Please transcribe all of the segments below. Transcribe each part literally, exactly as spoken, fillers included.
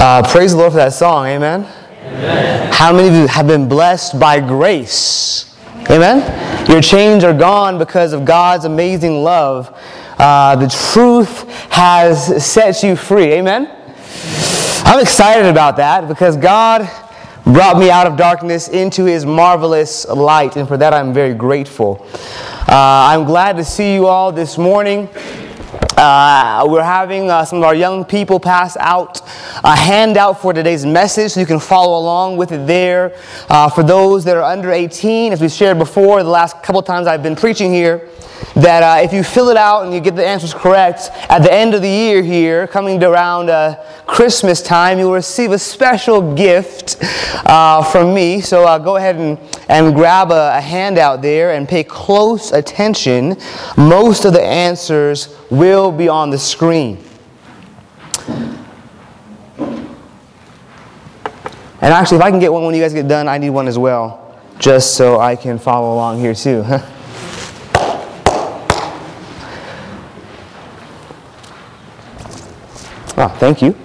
Uh, praise the Lord for that song, amen? Amen? How many of you have been blessed by grace? Amen? Your chains are gone because of God's amazing love. Uh, the truth has set you free, amen? I'm excited about that because God brought me out of darkness into His marvelous light, and for that I'm very grateful. Uh, I'm glad to see you all this morning. Uh, we're having uh, some of our young people pass out a handout for today's message, so you can follow along with it there. Uh, for those that are under eighteen, as we shared before, the last couple times I've been preaching here, that uh, if you fill it out and you get the answers correct, at the end of the year here, coming to around uh, Christmas time, you'll receive a special gift uh, from me. So uh, go ahead and, and grab a, a handout there and pay close attention. Most of the answers will be on the screen. And actually, if I can get one when you guys get done, I need one as well, just so I can follow along here too. Oh, thank you.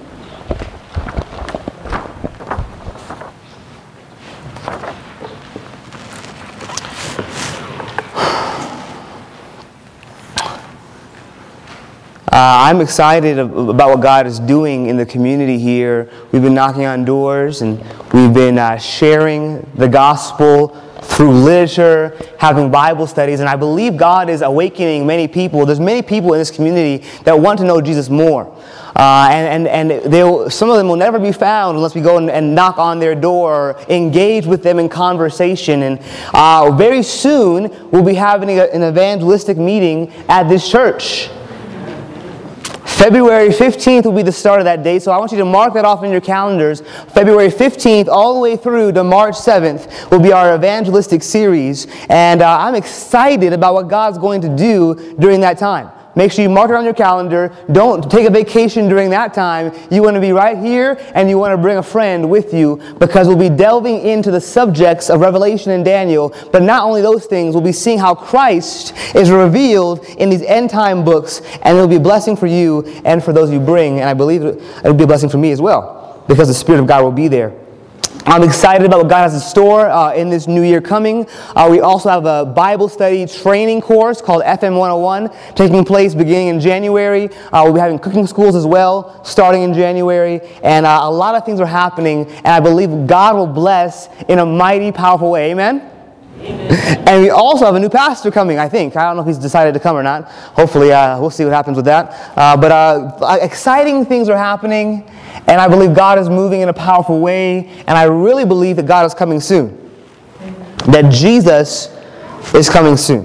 Uh, I'm excited about what God is doing in the community here. We've been knocking on doors and we've been uh, sharing the gospel through literature, having Bible studies, and I believe God is awakening many people. There's many people in this community that want to know Jesus more. Uh, and and, and they'll, some of them will never be found unless we go and, and knock on their door or engage with them in conversation. And uh, very soon, we'll be having a, an evangelistic meeting at this church. February fifteenth will be the start of that date, so I want you to mark that off in your calendars. February fifteenth all the way through to March seventh will be our evangelistic series, and uh, I'm excited about what God's going to do during that time. Make sure you mark it on your calendar. Don't take a vacation during that time. You want to be right here, and you want to bring a friend with you, because we'll be delving into the subjects of Revelation and Daniel. But not only those things, we'll be seeing how Christ is revealed in these end-time books, and it'll be a blessing for you and for those you bring. And I believe it'll be a blessing for me as well, because the Spirit of God will be there. I'm excited about what God has in store uh, in this new year coming. Uh, we also have a Bible study training course called F M one oh one taking place beginning in January. Uh, we'll be having cooking schools as well starting in January. And uh, a lot of things are happening, and I believe God will bless in a mighty, powerful way. Amen? Amen. And we also have a new pastor coming, I think. I don't know if he's decided to come or not. Hopefully, uh, we'll see what happens with that. Uh, but uh, exciting things are happening, and I believe God is moving in a powerful way, and I really believe that God is coming soon. That Jesus is coming soon.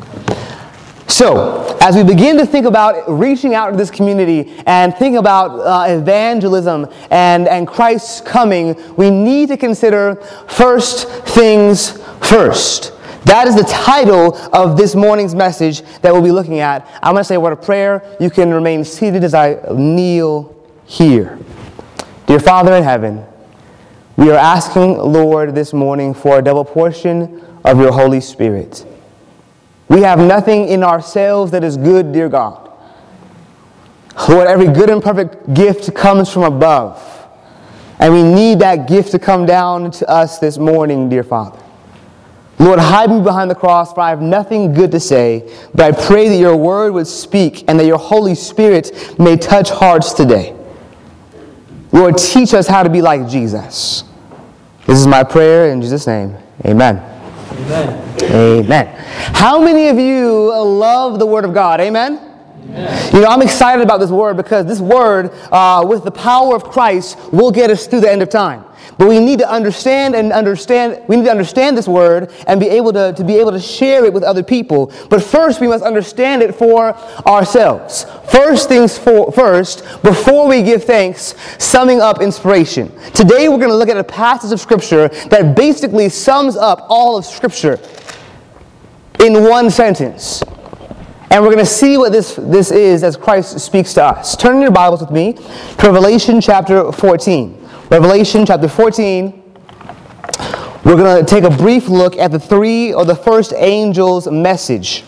So, as we begin to think about reaching out to this community and think about uh, evangelism and, and Christ's coming, we need to consider first things first. That is the title of this morning's message that we'll be looking at. I'm going to say a word of prayer. You can remain seated as I kneel here. Dear Father in heaven, we are asking, Lord, this morning for a double portion of your Holy Spirit. We have nothing in ourselves that is good, dear God. Lord, every good and perfect gift comes from above. And we need that gift to come down to us this morning, dear Father. Lord, hide me behind the cross, for I have nothing good to say, but I pray that your word would speak and that your Holy Spirit may touch hearts today. Lord, teach us how to be like Jesus. This is my prayer in Jesus' name. Amen. Amen. Amen. How many of you love the Word of God? Amen? Amen. You know, I'm excited about this Word because this Word, uh, with the power of Christ, will get us through the end of time. But we need to understand and understand, we need to understand this word and be able to, to be able to share it with other people. But first, we must understand it for ourselves. First things for, first, before we give thanks, summing up inspiration. Today, we're going to look at a passage of Scripture that basically sums up all of Scripture in one sentence. And we're going to see what this, this is as Christ speaks to us. Turn in your Bibles with me to Revelation chapter fourteen. Revelation chapter fourteen, we're going to take a brief look at the three or the first angel's message.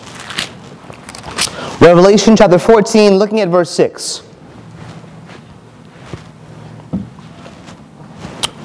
Revelation chapter fourteen, looking at verse six.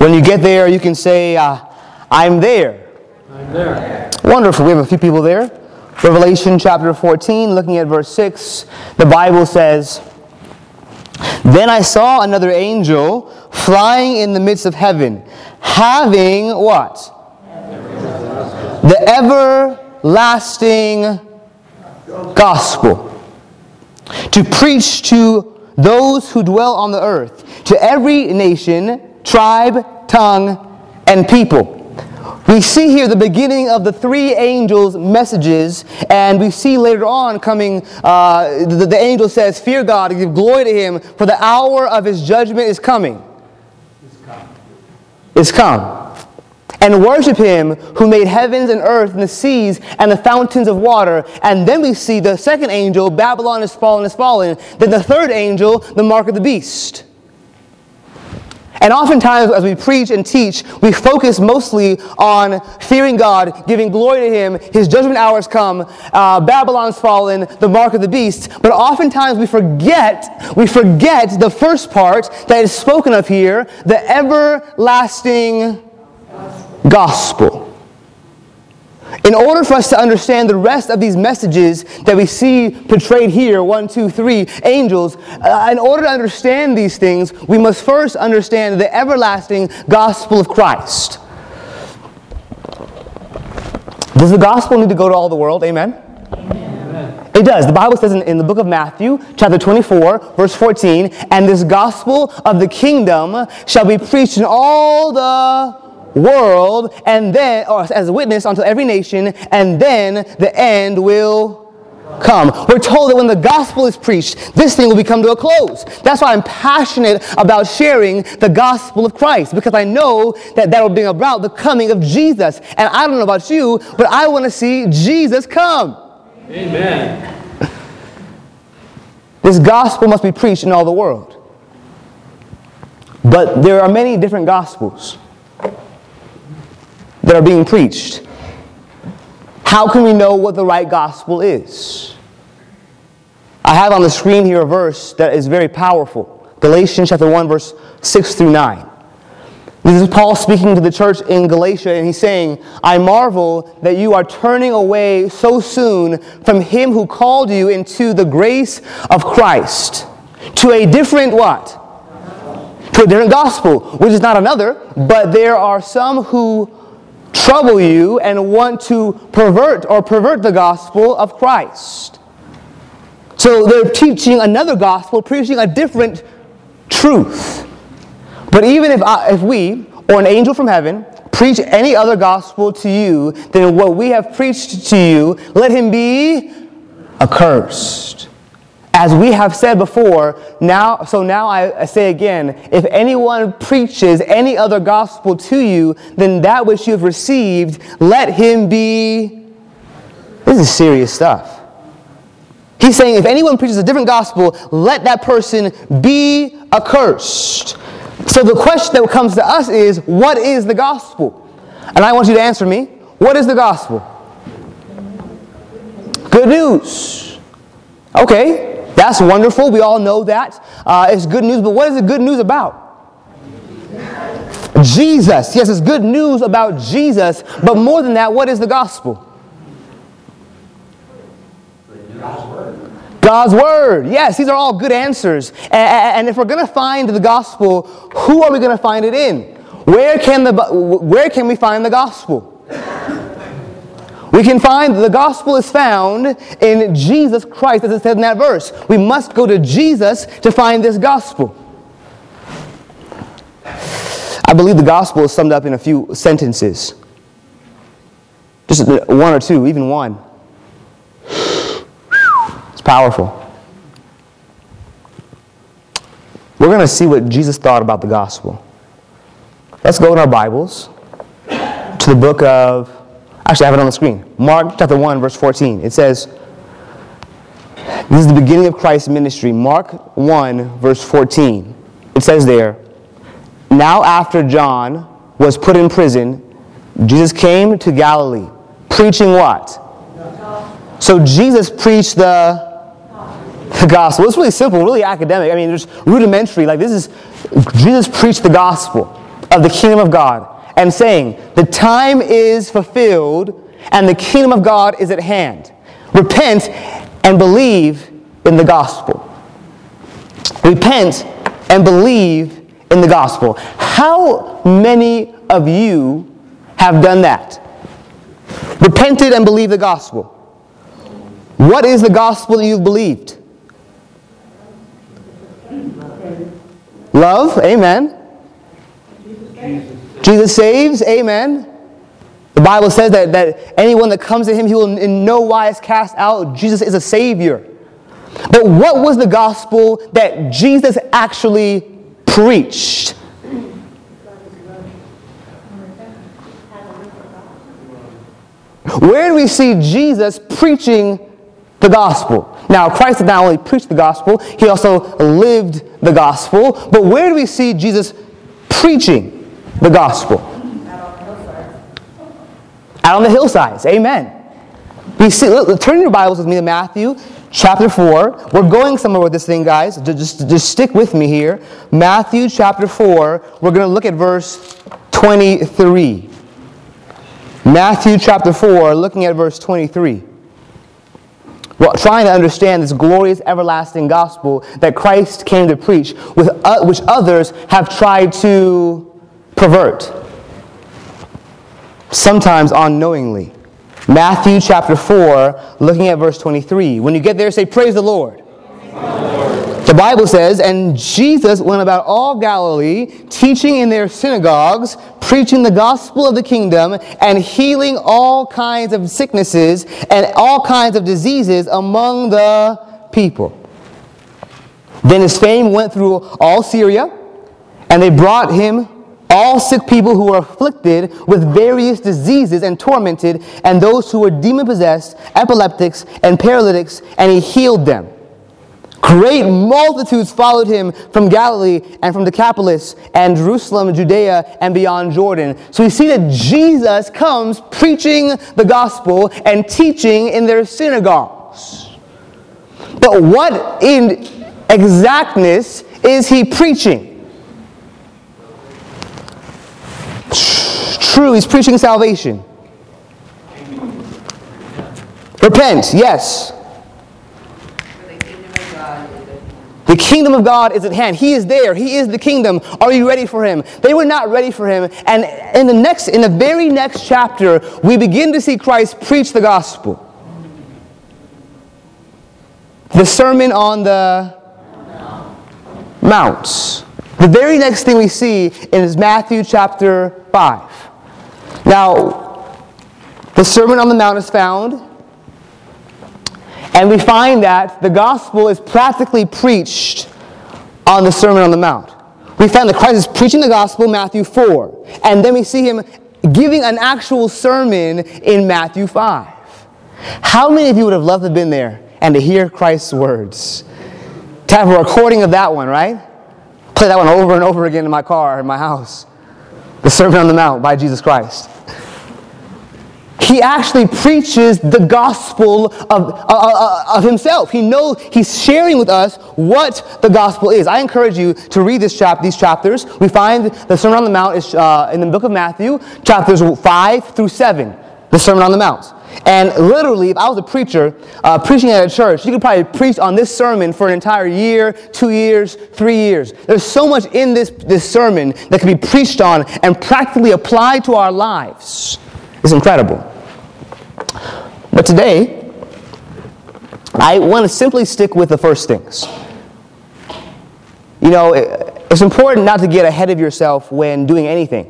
When you get there, you can say, uh, I'm there. I'm there. Wonderful. We have a few people there. Revelation chapter fourteen, looking at verse six, the Bible says, Then I saw another angel flying in the midst of heaven, having what? The everlasting gospel, to preach to those who dwell on the earth, to every nation, tribe, tongue, and people. We see here the beginning of the three angels' messages, and we see later on coming, uh, the, the angel says, Fear God and give glory to Him, for the hour of His judgment is coming. It's come. Is come. And worship Him who made heavens and earth and the seas and the fountains of water. And then we see the second angel, Babylon is fallen, is fallen. Then the third angel, the mark of the beast. And oftentimes as we preach and teach, we focus mostly on fearing God, giving glory to Him, His judgment hours come, uh, Babylon's fallen, the mark of the beast. But oftentimes we forget, we forget the first part that is spoken of here, the everlasting gospel. In order for us to understand the rest of these messages that we see portrayed here, one, two, three, angels, uh, in order to understand these things, we must first understand the everlasting gospel of Christ. Does the gospel need to go to all the world? Amen? Amen. It does. The Bible says in, in the book of Matthew, chapter twenty-four, verse fourteen, And this gospel of the kingdom shall be preached in all the world, and then, or as a witness unto every nation, and then the end will come. We're told that when the gospel is preached, this thing will become to a close. That's why I'm passionate about sharing the gospel of Christ, because I know that that will bring about the coming of Jesus. And I don't know about you, but I want to see Jesus come. Amen. This gospel must be preached in all the world. But there are many different gospels that are being preached. How can we know what the right gospel is? I have on the screen here a verse that is very powerful. Galatians chapter one, verse six through nine. This is Paul speaking to the church in Galatia, and he's saying, I marvel that you are turning away so soon from Him who called you into the grace of Christ, to a different what? To a different gospel, which is not another, but there are some who trouble you and want to pervert or pervert the gospel of Christ. So they're teaching another gospel, preaching a different truth. But even if I, if we, or an angel from heaven, preach any other gospel to you than what we have preached to you, let him be accursed. As we have said before, now, so now I, I say again, if anyone preaches any other gospel to you than that which you have received, let him be... This is serious stuff. He's saying if anyone preaches a different gospel, let that person be accursed. So the question that comes to us is, what is the gospel? And I want you to answer me. What is the gospel? Good news. Okay. That's wonderful. We all know that. Uh, it's good news. But what is the good news about? Jesus. Yes, it's good news about Jesus. But more than that, what is the gospel? God's Word. God's Word. Yes, these are all good answers. And, and if we're going to find the gospel, who are we going to find it in? Where can the where can we find the gospel? We can find the gospel is found in Jesus Christ, as it said in that verse. We must go to Jesus to find this gospel. I believe the gospel is summed up in a few sentences. Just one or two, even one. It's powerful. We're going to see what Jesus thought about the gospel. Let's go in our Bibles to the book of... Actually, I have it on the screen. Mark chapter one, verse fourteen. It says, this is the beginning of Christ's ministry. Mark one, verse fourteen. It says there, Now after John was put in prison, Jesus came to Galilee, preaching what? So Jesus preached the, the gospel. It's really simple, really academic. I mean, just rudimentary. Like this is, Jesus preached the gospel. of the kingdom of God and saying, the time is fulfilled and the kingdom of God is at hand. Repent and believe in the gospel. Repent and believe in the gospel. How many of you have done that? Repented and believed the gospel. What is the gospel that you've believed? Love, amen. Jesus saves, amen. The Bible says that, that anyone that comes to him, he will in no wise cast out. Jesus is a savior. But what was the gospel that Jesus actually preached? Where do we see Jesus preaching the gospel? Now, Christ did not only preach the gospel, he also lived the gospel. But where do we see Jesus preaching the gospel? Out on the hillsides. Amen. We see. Look, turn your Bibles with me to Matthew chapter four. We're going somewhere with this thing, guys. Just, just stick with me here. Matthew chapter four. We're going to look at verse twenty-three. Matthew chapter four, looking at verse twenty-three. Well, trying to understand this glorious, everlasting gospel that Christ came to preach, with uh, which others have tried to pervert, sometimes unknowingly. Matthew chapter four, looking at verse twenty-three. When you get there, say, praise the Lord. Praise the Lord. The Bible says, and Jesus went about all Galilee, teaching in their synagogues, preaching the gospel of the kingdom, and healing all kinds of sicknesses and all kinds of diseases among the people. Then his fame went through all Syria, and they brought him all sick people who were afflicted with various diseases and tormented, and those who were demon-possessed, epileptics, and paralytics, and he healed them. Great multitudes followed him from Galilee and from Decapolis and Jerusalem, Judea, and beyond Jordan. So we see that Jesus comes preaching the gospel and teaching in their synagogues. But what in exactness is he preaching? True, he's preaching salvation. Repent, yes. The kingdom of God is at hand. He is there. He is the kingdom. Are you ready for him? They were not ready for him. And in the next, in the very next chapter, we begin to see Christ preach the gospel. The Sermon on the Mount. The very next thing we see is Matthew chapter five. Now, the Sermon on the Mount is found, and we find that the gospel is practically preached on the Sermon on the Mount. We find that Christ is preaching the gospel, Matthew four. And then we see him giving an actual sermon in Matthew five. How many of you would have loved to have been there and to hear Christ's words? To have a recording of that one, right? Play that one over and over again in my car, in my house. The Sermon on the Mount by Jesus Christ. He actually preaches the gospel of, uh, of himself. He knows he's sharing with us what the gospel is. I encourage you to read this chap- these chapters. We find the Sermon on the Mount is uh, in the book of Matthew, chapters five through seven. The Sermon on the Mount. And literally, if I was a preacher uh, preaching at a church, you could probably preach on this sermon for an entire year, two years, three years. There's so much in this, this sermon that can be preached on and practically applied to our lives. It's incredible. But today, I want to simply stick with the first things. You know, it's important not to get ahead of yourself when doing anything.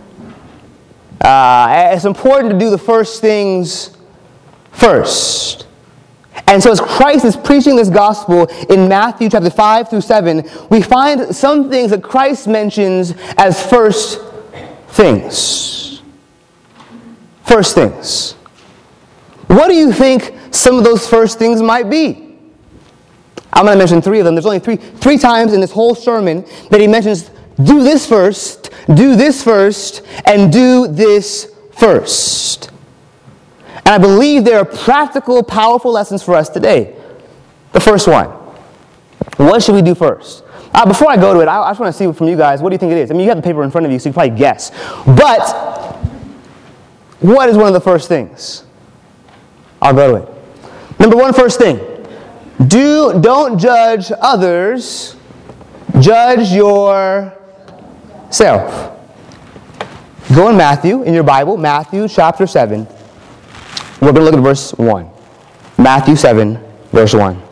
Uh, it's important to do the first things first. And so as Christ is preaching this gospel in Matthew chapter five through seven, we find some things that Christ mentions as first things. First things. What do you think some of those first things might be? I'm going to mention three of them. There's only three, three times in this whole sermon that he mentions, do this first, do this first, and do this first. And I believe there are practical, powerful lessons for us today. The first one. What should we do first? Uh, before I go to it, I, I just want to see from you guys, what do you think it is? I mean, you have the paper in front of you, so you can probably guess. But what is one of the first things? I'll go to it. Number one, first thing. Do, don't judge others. Judge yourself. Go in Matthew, in your Bible, Matthew chapter seven. We're going to look at verse one. Matthew seven, verse one.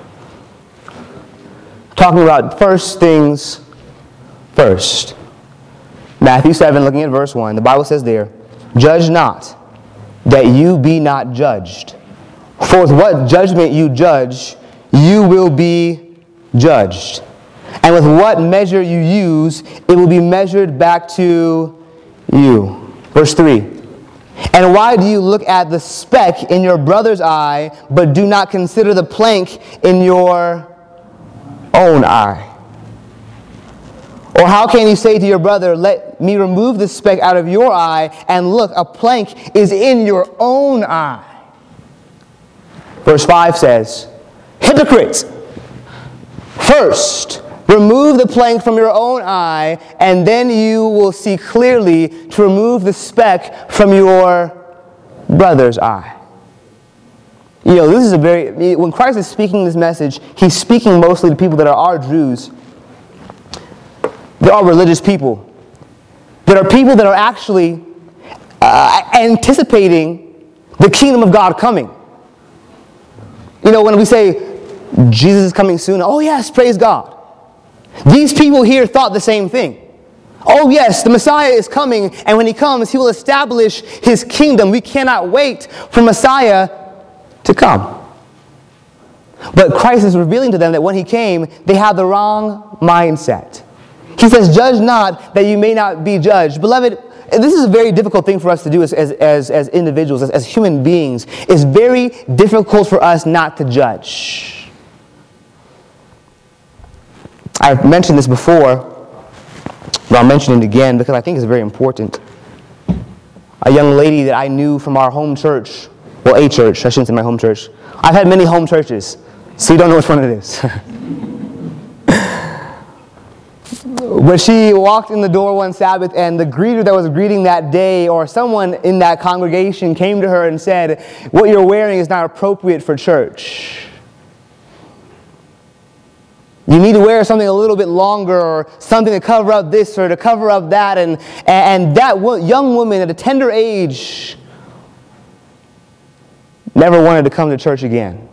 Talking about first things first. Matthew seven, looking at verse one. The Bible says there, judge not, that you be not judged. For with what judgment you judge, you will be judged. And with what measure you use, it will be measured back to you. Verse three. And why do you look at the speck in your brother's eye, but do not consider the plank in your own eye? Or how can you say to your brother, let me remove the speck out of your eye, and look, a plank is in your own eye? Verse five says, hypocrites, first remove the plank from your own eye, and then you will see clearly to remove the speck from your brother's eye. You know, this is a very, when Christ is speaking this message, he's speaking mostly to people that are our Jews. There are religious people. There are people that are actually uh, anticipating the kingdom of God coming. You know, when we say Jesus is coming soon, oh yes, praise God. These people here thought the same thing. Oh yes, the Messiah is coming, and when he comes, he will establish his kingdom. We cannot wait for Messiah to come. But Christ is revealing to them that when he came, they have the wrong mindset. He says, judge not that you may not be judged. Beloved, this is a very difficult thing for us to do as, as, as, as individuals, as, as human beings. It's very difficult for us not to judge. I've mentioned this before, but I'll mention it again because I think it's very important. A young lady that I knew from our home church, well, a church, I shouldn't say my home church. I've had many home churches, so you don't know which one it is. When she walked in the door one Sabbath and the greeter that was greeting that day, or someone in that congregation came to her and said, what you're wearing is not appropriate for church. You need to wear something a little bit longer, or something to cover up this or to cover up that. And, and that young woman at a tender age never wanted to come to church again.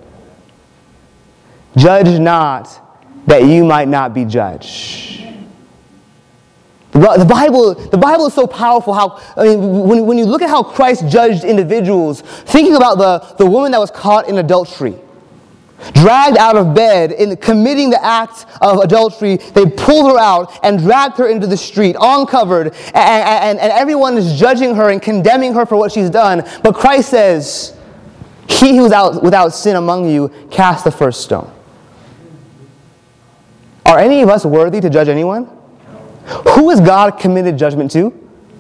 Judge not that you might not be judged. The Bible, the Bible is so powerful. How I mean, when, when you look at how Christ judged individuals, thinking about the, the woman that was caught in adultery, dragged out of bed in committing the act of adultery, they pulled her out and dragged her into the street, uncovered, and, and, and everyone is judging her and condemning her for what she's done. But Christ says, he who is out without sin among you, cast the first stone. Are any of us worthy to judge anyone? Who has God committed judgment to?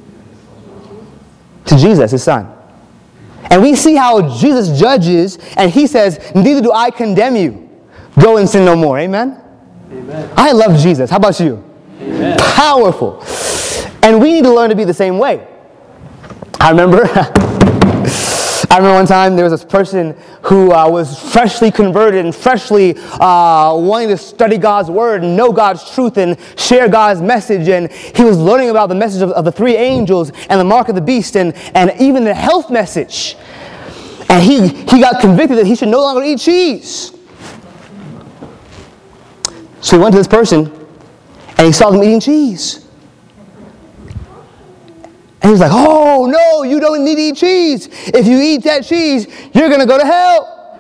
To Jesus, his son. And we see how Jesus judges, and he says, neither do I condemn you. Go and sin no more. Amen? Amen. I love Jesus. How about you? Amen. Powerful. And we need to learn to be the same way. I remember... I remember one time there was this person who uh, was freshly converted and freshly uh, wanting to study God's Word and know God's truth and share God's message. And he was learning about the message of, of the three angels and the mark of the beast and, and even the health message. And he, he got convicted that he should no longer eat cheese. So he went to this person and he saw them eating cheese. And he was like, oh, no, you don't need to eat cheese. If you eat that cheese, you're going to go to hell.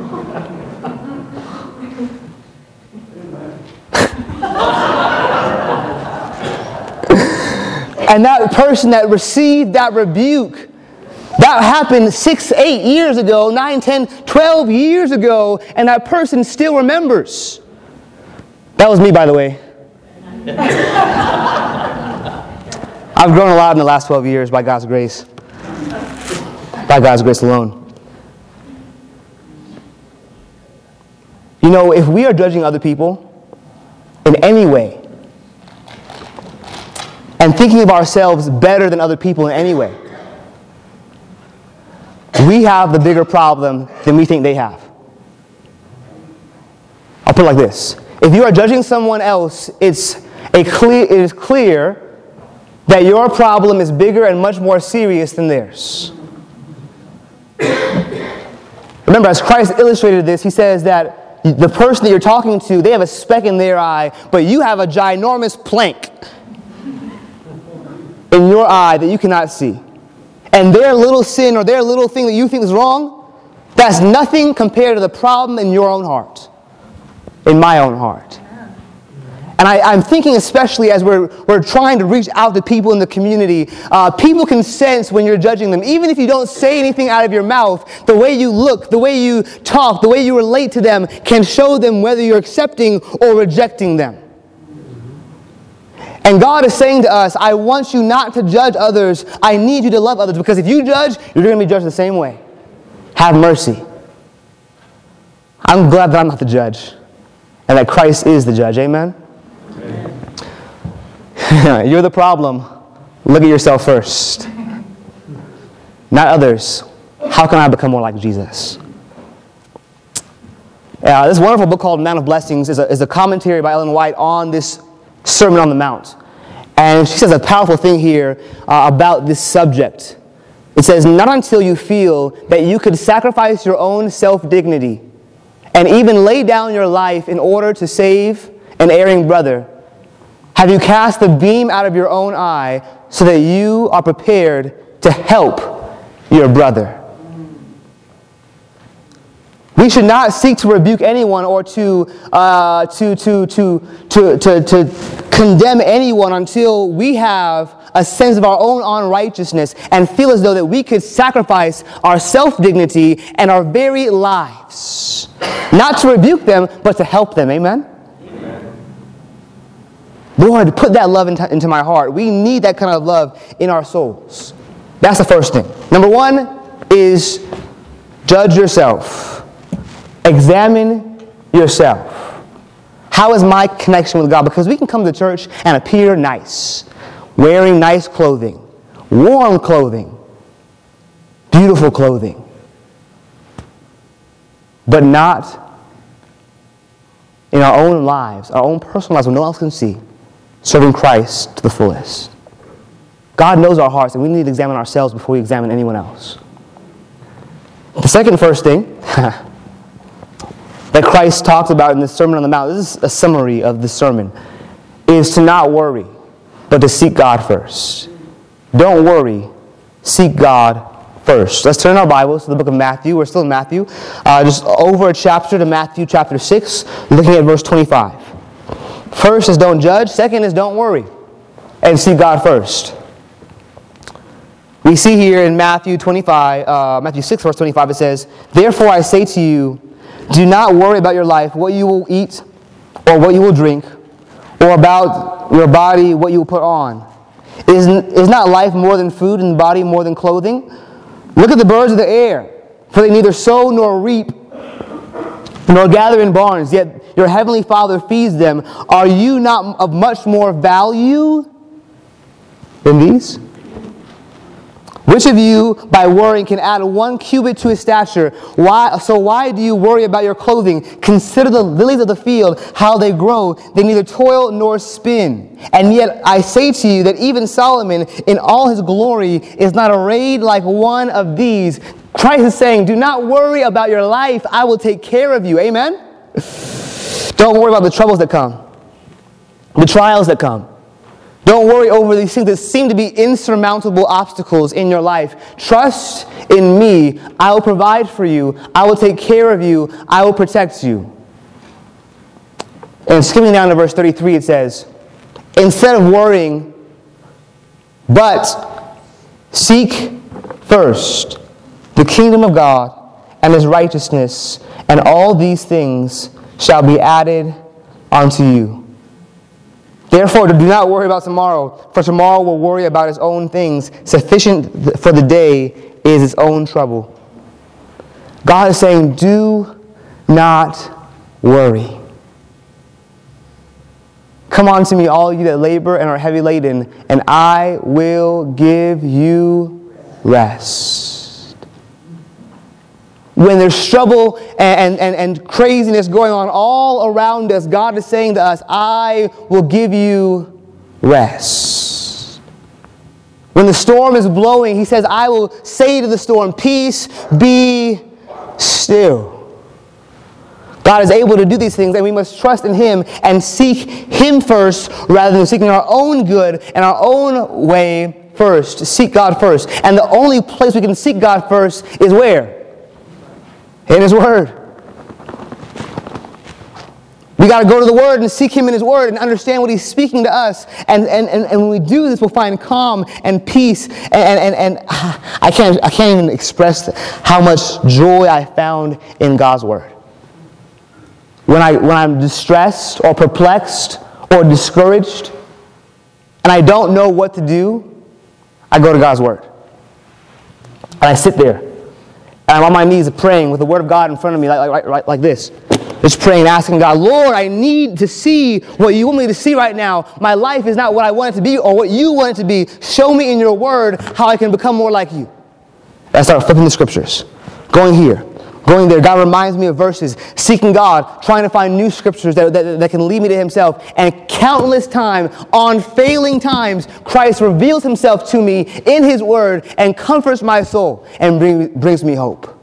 And that person that received that rebuke, that happened six, eight years ago, nine, ten, twelve years ago, and that person still remembers. That was me, by the way. I've grown a lot in the last twelve years by God's grace. By God's grace alone. You know, if we are judging other people, in any way, and thinking of ourselves better than other people in any way, we have the bigger problem than we think they have. I'll put it like this. If you are judging someone else, it's a clear, it is clear that your problem is bigger and much more serious than theirs. Remember, as Christ illustrated this, he says that the person that you're talking to, they have a speck in their eye, but you have a ginormous plank in your eye that you cannot see. And their little sin or their little thing that you think is wrong, that's nothing compared to the problem in your own heart, in my own heart. And I, I'm thinking especially as we're, we're trying to reach out to people in the community, uh, people can sense when you're judging them. Even if you don't say anything out of your mouth, the way you look, the way you talk, the way you relate to them can show them whether you're accepting or rejecting them. And God is saying to us, I want you not to judge others. I need you to love others. Because if you judge, you're going to be judged the same way. Have mercy. I'm glad that I'm not the judge. And that Christ is the judge. Amen? Amen. You're the problem. Look at yourself first. Not others. How can I become more like Jesus? Uh, this wonderful book called Mount of Blessings is a, is a commentary by Ellen White on this Sermon on the Mount. And she says a powerful thing here uh, about this subject. It says, not until you feel that you could sacrifice your own self-dignity and even lay down your life in order to save an erring brother, have you cast the beam out of your own eye so that you are prepared to help your brother. We should not seek to rebuke anyone or to, uh, to, to, to, to, to, to condemn anyone until we have a sense of our own unrighteousness and feel as though that we could sacrifice our self-dignity and our very lives. Not to rebuke them, but to help them. Amen? Amen. Lord, put that love into, into my heart. We need that kind of love in our souls. That's the first thing. Number one is judge yourself. Examine yourself. How is my connection with God? Because we can come to church and appear nice, wearing nice clothing, warm clothing, beautiful clothing, but not in our own lives, our own personal lives, when no one else can see, serving Christ to the fullest. God knows our hearts, and we need to examine ourselves before we examine anyone else. The second first thing that Christ talks about in the Sermon on the Mount, this is a summary of the sermon, is to not worry, but to seek God first. Don't worry, seek God first. Let's turn our Bibles to the book of Matthew. We're still in Matthew. Uh, just over a chapter to Matthew chapter six, looking at verse twenty-five. First is don't judge. Second is don't worry, and seek God first. We see here in Matthew twenty-five, uh, Matthew six, verse twenty-five, it says, "Therefore I say to you, do not worry about your life, what you will eat, or what you will drink, or about your body, what you will put on. Is, is not life more than food, and the body more than clothing? Look at the birds of the air, for they neither sow nor reap, nor gather in barns, yet your heavenly Father feeds them. Are you not of much more value than these? Which of you, by worrying, can add one cubit to his stature? Why? So why do you worry about your clothing? Consider the lilies of the field, how they grow. They neither toil nor spin. And yet I say to you that even Solomon, in all his glory, is not arrayed like one of these." Christ is saying, do not worry about your life. I will take care of you. Amen? Don't worry about the troubles that come, the trials that come. Don't worry over these things that seem to be insurmountable obstacles in your life. Trust in me. I will provide for you. I will take care of you. I will protect you. And skipping down to verse thirty-three, it says, instead of worrying, but seek first the kingdom of God and his righteousness, and all these things shall be added unto you. Therefore, do not worry about tomorrow, for tomorrow will worry about its own things. Sufficient for the day is its own trouble. God is saying, do not worry. Come unto me, all you that labor and are heavy laden, and I will give you rest. When there's trouble and, and, and craziness going on all around us, God is saying to us, I will give you rest. When the storm is blowing, He says, I will say to the storm, peace, be still. God is able to do these things, and we must trust in Him and seek Him first rather than seeking our own good and our own way first. Seek God first. And the only place we can seek God first is where? In His Word. We got to go to the Word and seek Him in His Word and understand what He's speaking to us. And, and, and, and when we do this, we'll find calm and peace. And, and, and, and I can't, I can't even express how much joy I found in God's Word. When, I, when I'm distressed or perplexed or discouraged and I don't know what to do, I go to God's Word. And I sit there. And I'm on my knees praying with the Word of God in front of me like, like, like, like this. Just praying, asking God, Lord, I need to see what you want me to see right now. My life is not what I want it to be or what you want it to be. Show me in your Word how I can become more like you. And I start flipping the Scriptures. Going here. Going there, God reminds me of verses, seeking God, trying to find new scriptures that, that, that can lead me to Himself. And countless times, on failing times, Christ reveals Himself to me in His Word and comforts my soul and bring, brings me hope.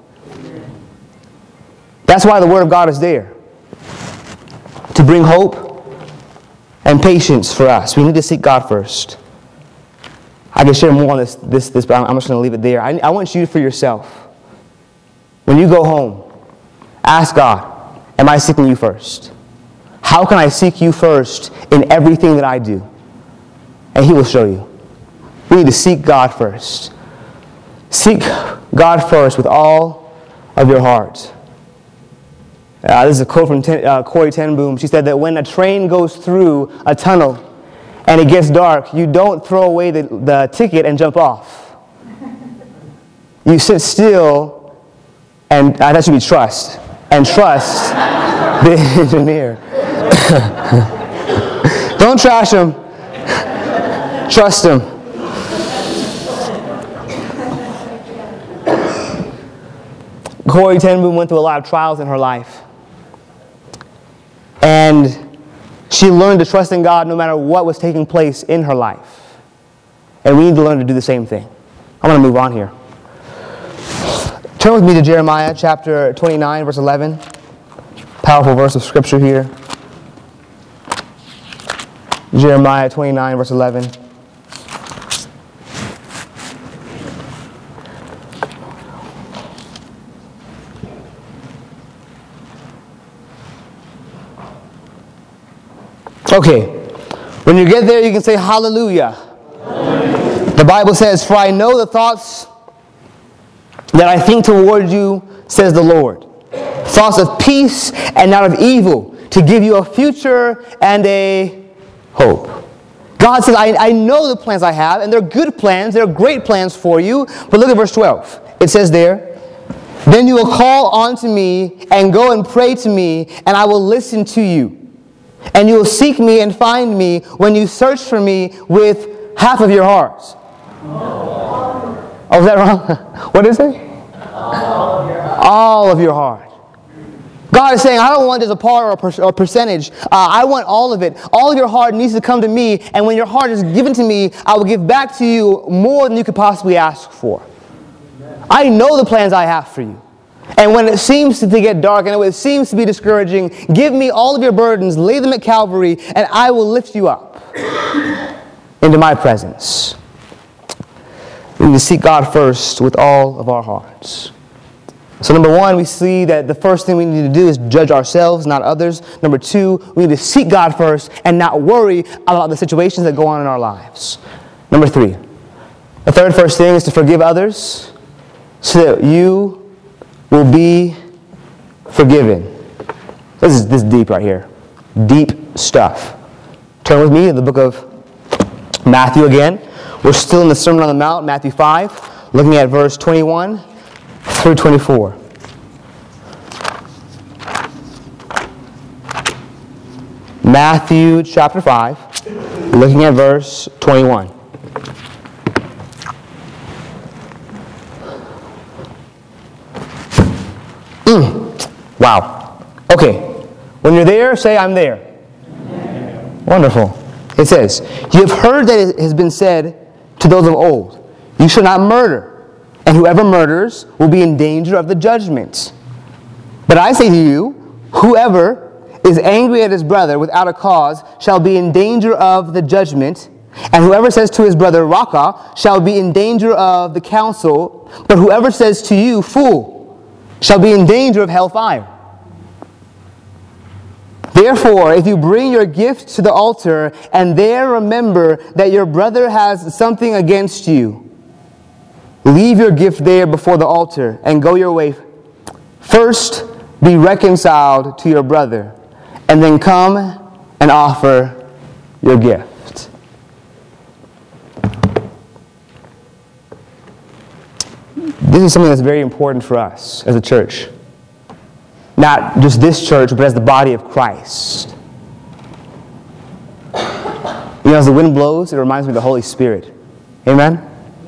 That's why the Word of God is there. To bring hope and patience for us. We need to seek God first. I can share more on this, this, this but I'm just going to leave it there. I, I want you for yourself. When you go home, ask God, am I seeking you first? How can I seek you first in everything that I do? And He will show you. We need to seek God first. Seek God first with all of your heart. Uh, this is a quote from ten, uh, Corrie ten Boom. She said that when a train goes through a tunnel and it gets dark, you don't throw away the, the ticket and jump off. You sit still. And uh, that should be trust. And trust the engineer. Don't trash him. Trust him. Corrie ten Boom went through a lot of trials in her life. And she learned to trust in God no matter what was taking place in her life. And we need to learn to do the same thing. I'm going to move on here. Turn with me to Jeremiah chapter twenty-nine, verse eleven. Powerful verse of Scripture here. Jeremiah twenty-nine, verse eleven. Okay. When you get there, you can say hallelujah. Hallelujah. The Bible says, for I know the thoughts that I think toward you, says the Lord. Thoughts of peace and not of evil, to give you a future and a hope. God says, I, I know the plans I have, and they're good plans, they're great plans for you. But look at verse twelve. It says there, then you will call unto me and go and pray to me, and I will listen to you. And you will seek me and find me when you search for me with half of your hearts. Oh, is that wrong? What is it? All of your heart. All of your heart. God is saying, I don't want just a part or a, per- or a percentage. Uh, I want all of it. All of your heart needs to come to me. And when your heart is given to me, I will give back to you more than you could possibly ask for. I know the plans I have for you. And when it seems to get dark and when it seems to be discouraging, give me all of your burdens, lay them at Calvary, and I will lift you up into my presence. We need to seek God first with all of our hearts. So number one, we see that the first thing we need to do is judge ourselves, not others. Number two, we need to seek God first and not worry about the situations that go on in our lives. Number three, the third first thing is to forgive others so that you will be forgiven. This is this is deep right here. Deep stuff. Turn with me to the book of Matthew again. We're still in the Sermon on the Mount, Matthew five, looking at verse twenty-one through twenty-four. Matthew chapter five, looking at verse twenty-one. Mm. Wow. Okay. When you're there, say, I'm there. Wonderful. It says, you have heard that it has been said to those of old, you shall not murder, and whoever murders will be in danger of the judgment. But I say to you, whoever is angry at his brother without a cause shall be in danger of the judgment, and whoever says to his brother, Raca, shall be in danger of the council, but whoever says to you, fool, shall be in danger of hellfire. Therefore, if you bring your gift to the altar, and there remember that your brother has something against you, leave your gift there before the altar, and go your way. First, be reconciled to your brother, and then come and offer your gift. This is something that's very important for us as a church. Not just this church, but as the body of Christ. You know, as the wind blows, it reminds me of the Holy Spirit. Amen?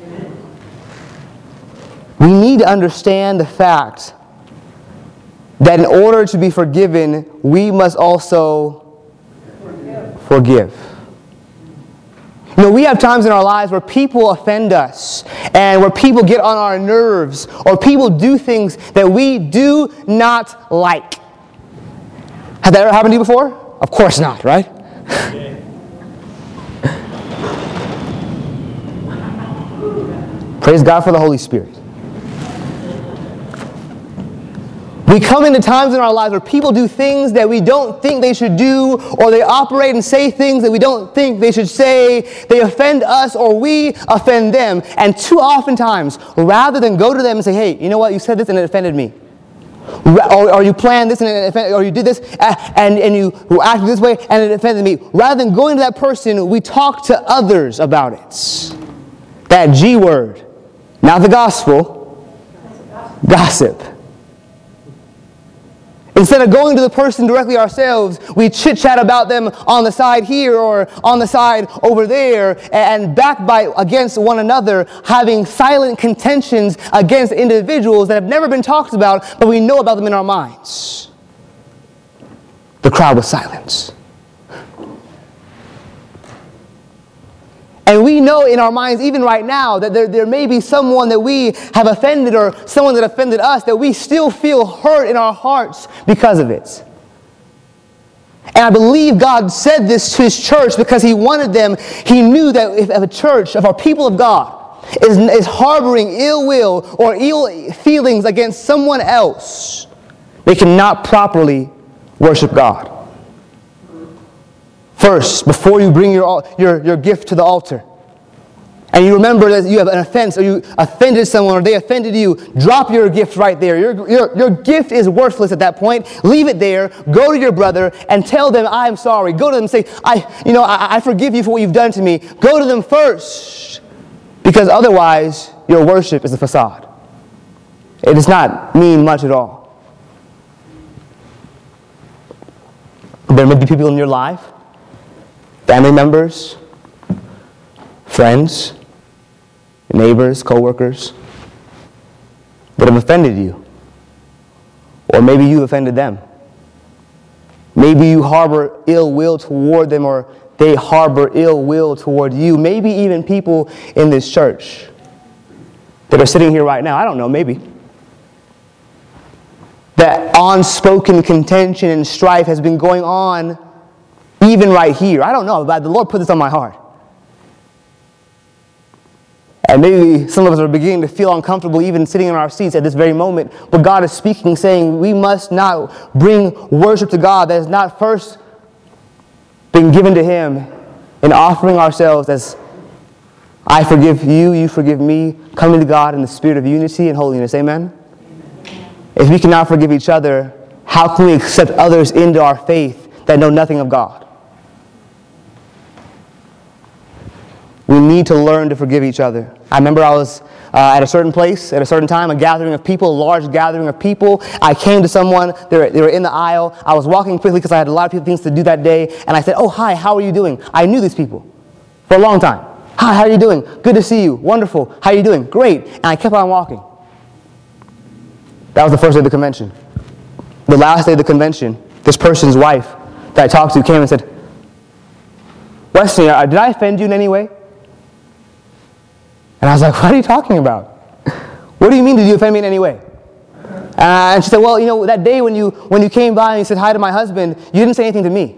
We need to understand the fact that in order to be forgiven, we must also forgive. forgive. You know, we have times in our lives where people offend us and where people get on our nerves or people do things that we do not like. Has that ever happened to you before? Of course not, right? Praise God for the Holy Spirit. We come into times in our lives where people do things that we don't think they should do, or they operate and say things that we don't think they should say. They offend us or we offend them. And too often times, rather than go to them and say, hey, you know what, you said this and it offended me. Or, or you planned this and it offended, or you did this and, and you acted this way and it offended me. Rather than going to that person, we talk to others about it. That G word, not the gospel, gossip. Instead of going to the person directly ourselves, we chit-chat about them on the side here or on the side over there and backbite against one another, having silent contentions against individuals that have never been talked about, but we know about them in our minds. The crowd was silent. And we know in our minds, even right now, that there, there may be someone that we have offended or someone that offended us that we still feel hurt in our hearts because of it. And I believe God said this to His church because He wanted them. He knew that if a church, if our people of God is, is harboring ill will or ill feelings against someone else, they cannot properly worship God. First, before you bring your, your, your gift to the altar, and you remember that you have an offense or you offended someone or they offended you, drop your gift right there. Your, your, your gift is worthless at that point. Leave it there. Go to your brother and tell them, I'm sorry. Go to them and say, I, you know, I, I forgive you for what you've done to me. Go to them first, because otherwise your worship is a facade. It does not mean much at all. There may be people in your life, family members, friends, neighbors, co-workers, that have offended you. Or maybe you've offended them. Maybe you harbor ill will toward them, or they harbor ill will toward you. Maybe even people in this church that are sitting here right now. I don't know, maybe. That unspoken contention and strife has been going on even right here. I don't know, but the Lord put this on my heart. And maybe some of us are beginning to feel uncomfortable even sitting in our seats at this very moment. But God is speaking, saying we must not bring worship to God that has not first been given to Him in offering ourselves as I forgive you, you forgive me, coming to God in the spirit of unity and holiness. Amen? If we cannot forgive each other, how can we accept others into our faith that know nothing of God? We need to learn to forgive each other. I remember I was uh, at a certain place, at a certain time, a gathering of people, a large gathering of people. I came to someone, they were, they were in the aisle. I was walking quickly because I had a lot of people, things to do that day. And I said, oh, hi, how are you doing? I knew these people for a long time. Hi, how are you doing? Good to see you. Wonderful. How are you doing? Great. And I kept on walking. That was the first day of the convention. The last day of the convention, this person's wife that I talked to came and said, Wesley, uh, did I offend you in any way? And I was like, what are you talking about? What do you mean, did you offend me in any way? Uh, and she said, well, you know, that day when you when you came by and you said hi to my husband, you didn't say anything to me.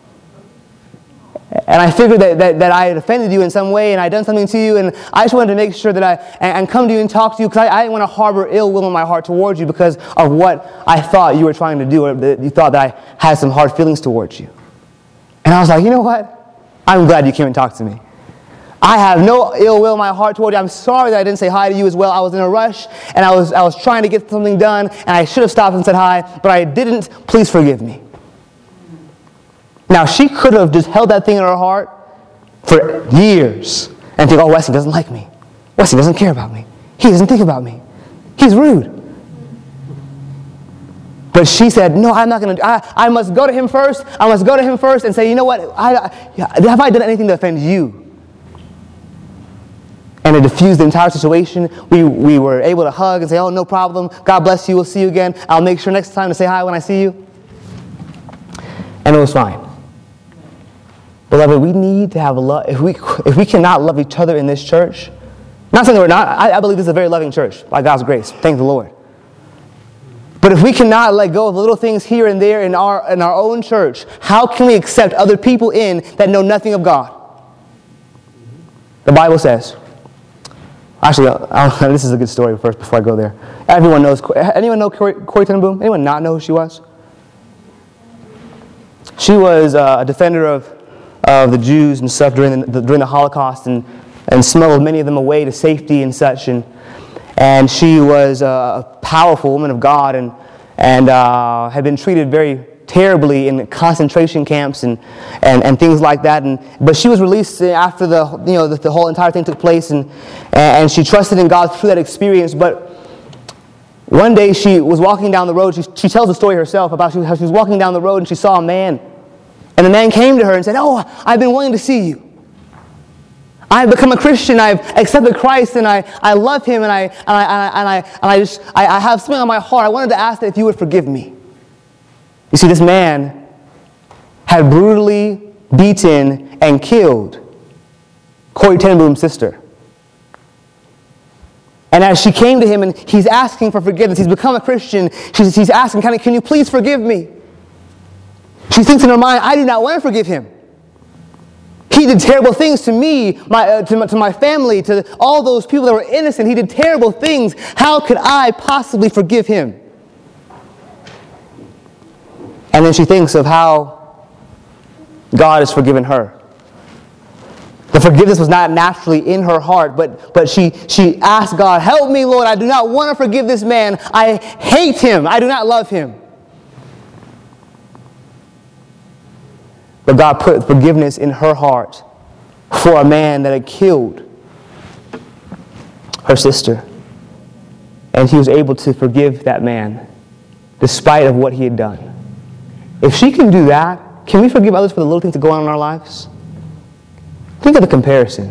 And I figured that, that, that I had offended you in some way and I had done something to you, and I just wanted to make sure that I, and, and come to you and talk to you, because I, I didn't want to harbor ill will in my heart towards you because of what I thought you were trying to do, or that you thought that I had some hard feelings towards you. And I was like, you know what? I'm glad you came and talked to me. I have no ill will in my heart toward you. I'm sorry that I didn't say hi to you as well. I was in a rush, and I was I was trying to get something done, and I should have stopped and said hi, but I didn't. Please forgive me. Now, she could have just held that thing in her heart for years and think, oh, Wesley doesn't like me. Wesley doesn't care about me. He doesn't think about me. He's rude. But she said, no, I'm not going to, I, I must go to him first. I must go to him first and say, you know what, I, I, have I done anything to offend you? And it diffused the entire situation. We, we were able to hug and say, oh, no problem. God bless you. We'll see you again. I'll make sure next time to say hi when I see you. And it was fine. Beloved, we need to have a love. If we, if we cannot love each other in this church, not saying that we're not, I, I believe this is a very loving church, by God's grace. Thank the Lord. But if we cannot let go of little things here and there in our in our own church, how can we accept other people in that know nothing of God? The Bible says, actually, I don't, this is a good story first before I go there. Everyone knows, anyone know Corrie, Corrie ten Boom? Anyone not know who she was? She was uh, a defender of, of the Jews and stuff during the, during the Holocaust, and, and smuggled many of them away to safety and such. And And she was a powerful woman of God, and and uh, had been treated very terribly in concentration camps and, and, and things like that. And but she was released after the you know the, the whole entire thing took place, and and she trusted in God through that experience. But one day she was walking down the road. She she tells the story herself about how she was walking down the road and she saw a man, and the man came to her and said, "Oh, I've been wanting to see you. I've become a Christian. I've accepted Christ, and I, I love Him, and I and I and I and I just I, I have something on my heart. I wanted to ask that if you would forgive me." You see, this man had brutally beaten and killed Corrie ten Boom's sister. And as she came to him and he's asking for forgiveness, he's become a Christian. She's, he's asking, "Can, can you please forgive me?" She thinks in her mind, "I do not want to forgive him. He did terrible things to me, my, uh, to, my, to my family, to all those people that were innocent. He did terrible things. How could I possibly forgive him?" And then she thinks of how God has forgiven her. The forgiveness was not naturally in her heart, but, but she, she asked God, "Help me, Lord. I do not want to forgive this man. I hate him. I do not love him." But God put forgiveness in her heart for a man that had killed her sister. And he was able to forgive that man despite of what he had done. If she can do that, can we forgive others for the little things that go on in our lives? Think of the comparison.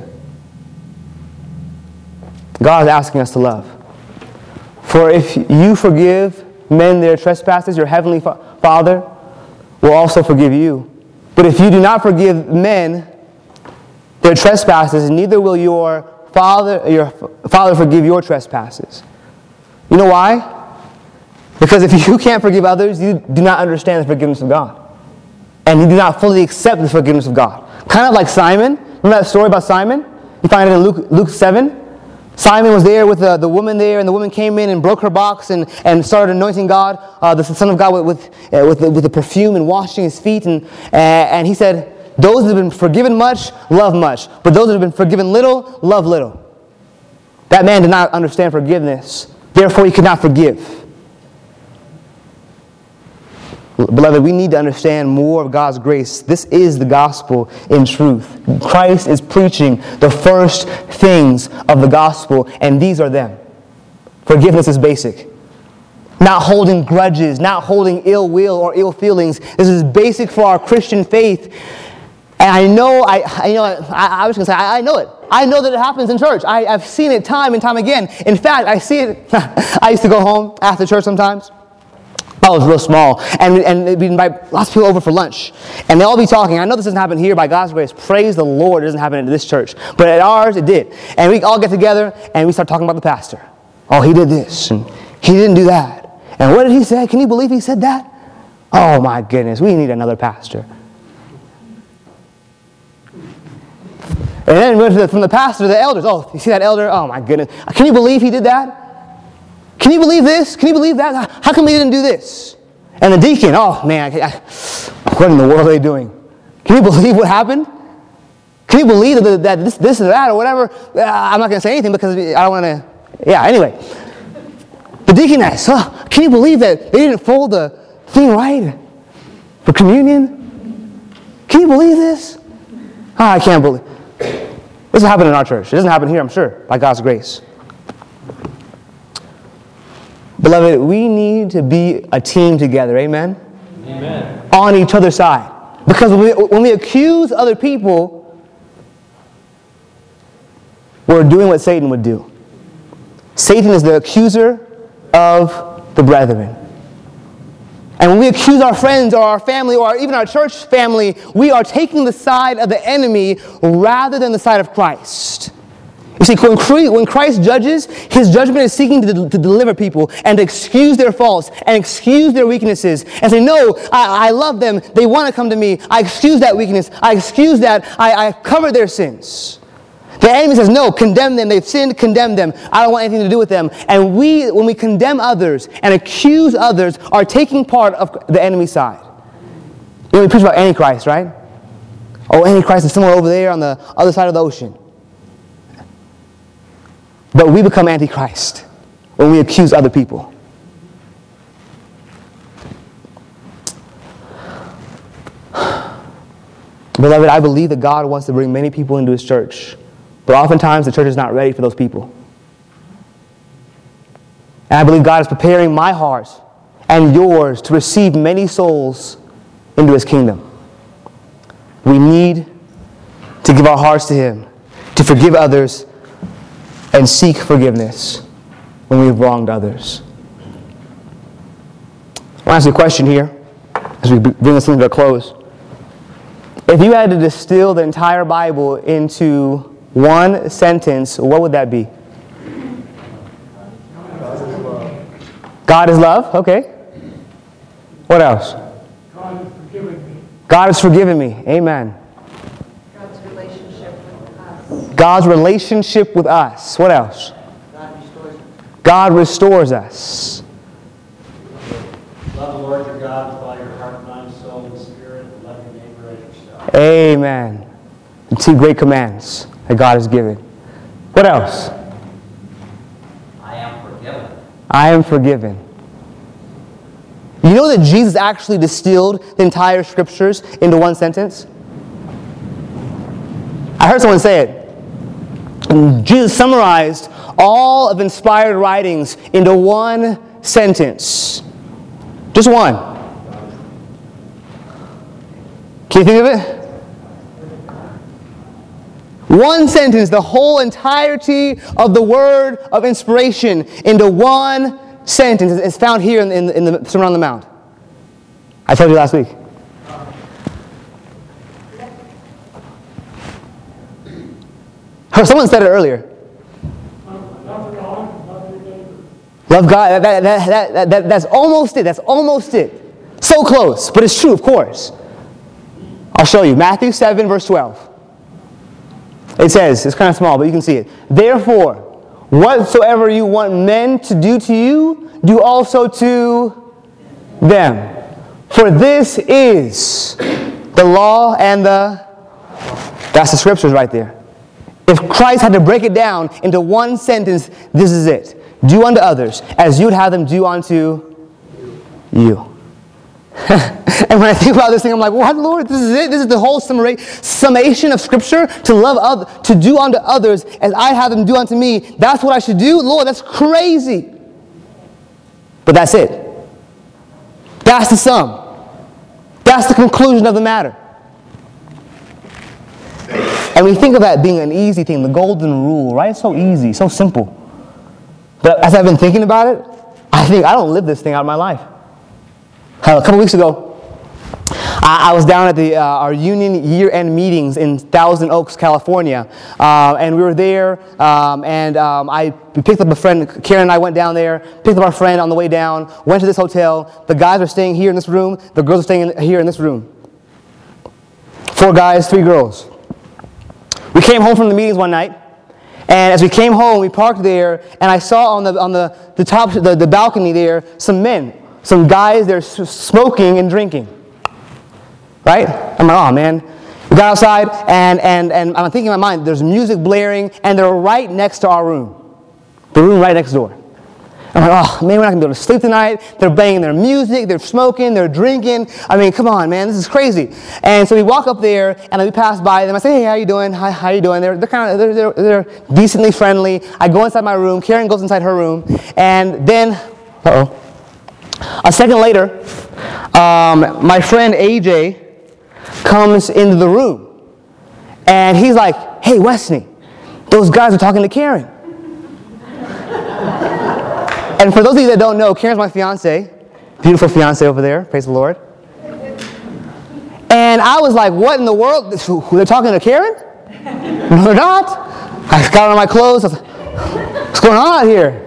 God is asking us to love. For if you forgive men their trespasses, your heavenly Father will also forgive you. But if you do not forgive men their trespasses, neither will your father your father forgive your trespasses. You know why? Because if you can't forgive others, you do not understand the forgiveness of God. And you do not fully accept the forgiveness of God. Kind of like Simon. Remember that story about Simon? You find it in Luke, Luke seven. Simon was there with the, the woman there, and the woman came in and broke her box and, and started anointing God, uh, the Son of God, with with, uh, with, the, with the perfume and washing his feet. And, uh, and he said, "Those that have been forgiven much, love much. But those that have been forgiven little, love little." That man did not understand forgiveness. Therefore, he could not forgive. Beloved, we need to understand more of God's grace. This is the gospel in truth. Christ is preaching the first things of the gospel, and these are them. Forgiveness is basic. Not holding grudges, not holding ill will or ill feelings. This is basic for our Christian faith. And I know, I, I you know, I, I was going to say, I, I know it. I know that it happens in church. I, I've seen it time and time again. In fact, I see it. I used to go home after church sometimes. I was real small, and, and we'd invite lots of people over for lunch, and they'll all be talking. I know this doesn't happen here by God's grace. Praise the Lord, it doesn't happen in this church. But at ours, it did. And we all get together, and we start talking about the pastor. Oh, he did this, and he didn't do that. And what did he say? Can you believe he said that? Oh, my goodness, we need another pastor. And then we went to the, from the pastor to the elders. Oh, you see that elder? Oh, my goodness. Can you believe he did that? Can you believe this? Can you believe that? How come he didn't do this? And the deacon, oh man, I, I, what in the world are they doing? Can you believe what happened? Can you believe that, that this, this or that or whatever? Uh, I'm not going to say anything because I don't want to, yeah, anyway. The deacon asks, oh, can you believe that they didn't fold the thing right for communion? Can you believe this? Oh, I can't believe. This will happen in our church. It doesn't happen here, I'm sure, by God's grace. Beloved, we need to be a team together, amen? Amen. On each other's side. Because when we, when we accuse other people, we're doing what Satan would do. Satan is the accuser of the brethren. And when we accuse our friends or our family or even our church family, we are taking the side of the enemy rather than the side of Christ. You see, when Christ judges, his judgment is seeking to, to deliver people and to excuse their faults and excuse their weaknesses and say, no, I, I love them. They want to come to me. I excuse that weakness. I excuse that. I, I cover their sins. The enemy says, no, condemn them. They've sinned, condemn them. I don't want anything to do with them. And we, when we condemn others and accuse others, are taking part of the enemy's side. You know, we preach about Antichrist, right? Oh, Antichrist is somewhere over there on the other side of the ocean. But we become Antichrist when we accuse other people. Beloved, I believe that God wants to bring many people into his church. But oftentimes the church is not ready for those people. And I believe God is preparing my heart and yours to receive many souls into his kingdom. We need to give our hearts to him, to forgive others, and seek forgiveness when we've wronged others. I want to ask you a question here as we bring this thing to a close. If you had to distill the entire Bible into one sentence, what would that be? God is love. Okay. What else? God has forgiven me. God has forgiven me. Amen. God's relationship with us. God's relationship with us. What else? God restores us. God restores us. Love the Lord your God with all your heart, mind, soul, and spirit, and love your neighbor as yourself. Amen. The two great commands that God has given. What else? I am forgiven. I am forgiven. You know that Jesus actually distilled the entire scriptures into one sentence? I heard someone say it. And Jesus summarized all of inspired writings into one sentence. Just one. Can you think of it? One sentence, the whole entirety of the word of inspiration into one sentence is found here in, in, in the Sermon on the Mount. I told you last week. Someone said it earlier. Love God. That, that, that, that, that, that's almost it. That's almost it. So close, but it's true, of course. I'll show you. Matthew seven, verse twelve. It says, it's kind of small, but you can see it. Therefore, whatsoever you want men to do to you, do also to them. For this is the law and the... That's the scriptures right there. If Christ had to break it down into one sentence, this is it. Do unto others as you'd have them do unto you. And when I think about this thing, I'm like, what, Lord? This is it? This is the whole summary, summation of Scripture? To love other, to do unto others as I have them do unto me. That's what I should do? Lord, that's crazy. But that's it. That's the sum. That's the conclusion of the matter. And we think of that being an easy thing, the golden rule, right? It's so easy, so simple. But as I've been thinking about it, I think I don't live this thing out of my life. A couple weeks ago, I, I was down at the uh, our union year-end meetings in Thousand Oaks, California, uh, and we were there. Um, and um, I we picked up a friend. Karen and I went down there, picked up our friend on the way down. Went to this hotel. The guys are staying here in this room. The girls are staying in, here in this room. Four guys, three girls. We came home from the meetings one night. And as we came home, we parked there, and I saw on the on the, the top the, the balcony there some men, some guys they're smoking and drinking. Right? I'm like, oh man. We got outside, and and and I'm thinking in my mind, there's music blaring, and they're right next to our room, the room right next door. I'm like, oh man, we're not gonna be able to sleep tonight. They're banging their music, they're smoking, they're drinking. I mean, come on, man, this is crazy. And so we walk up there, and we pass by them. I say, hey, how you doing? Hi, how you doing? They're they're kind of they're, they're they're decently friendly. I go inside my room. Karen goes inside her room, and then, uh oh, a second later, um, my friend A J comes into the room, and he's like, hey, Wesley, those guys are talking to Karen. And for those of you that don't know, Karen's my fiance, beautiful fiance over there, praise the Lord. And I was like, what in the world? They're talking to Karen? No, they're not. I got on my clothes. I was like, what's going on out here?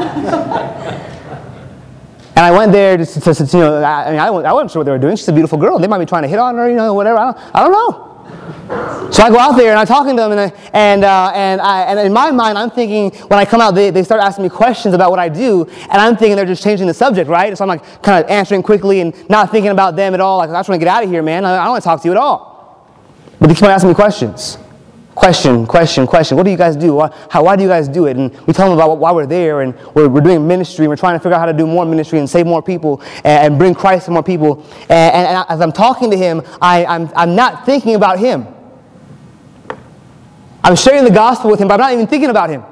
And I went there just to, to you know, I, I mean, I wasn't sure what they were doing. She's a beautiful girl. They might be trying to hit on her, you know, whatever. I don't, I don't know. So I go out there and I'm talking to them, and I, and uh, and I and in my mind I'm thinking when I come out they, they start asking me questions about what I do, and I'm thinking they're just changing the subject, right? So I'm like kind of answering quickly and not thinking about them at all. Like, I just want to get out of here, man. I, I don't want to talk to you at all. But they keep on asking me questions, question, question, question. What do you guys do? Why, how, why do you guys do it? And we tell them about why we're there, and we're, we're doing ministry, and we're trying to figure out how to do more ministry and save more people and, and bring Christ to more people. And, and, and as I'm talking to him, I, I'm I'm not thinking about him. I'm sharing the gospel with him, but I'm not even thinking about him.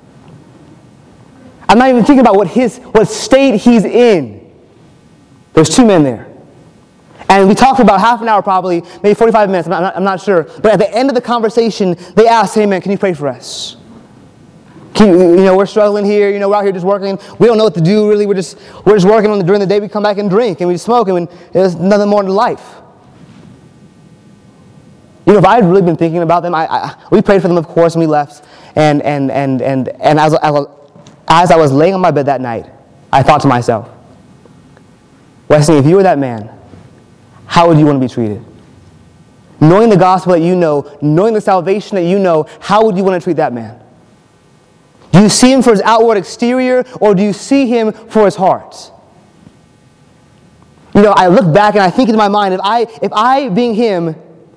I'm not even thinking about what his what state he's in. There's two men there. And we talked for about half an hour probably, maybe forty-five minutes, I'm not, I'm not sure. But at the end of the conversation, they asked, hey man, can you pray for us? Can you, you know, we're struggling here, you know, we're out here just working. We don't know what to do really, we're just we're just working on the, during the day, we come back and drink, and we smoke, and there's nothing more to life. You know, if I had really been thinking about them, I, I, we prayed for them, of course, and we left. And and and and and as, as, as I was laying on my bed that night, I thought to myself, Wesley, if you were that man, how would you want to be treated? Knowing the gospel that you know, knowing the salvation that you know, how would you want to treat that man? Do you see him for his outward exterior, or do you see him for his heart? You know, I look back and I think in my mind, if I, if I being him,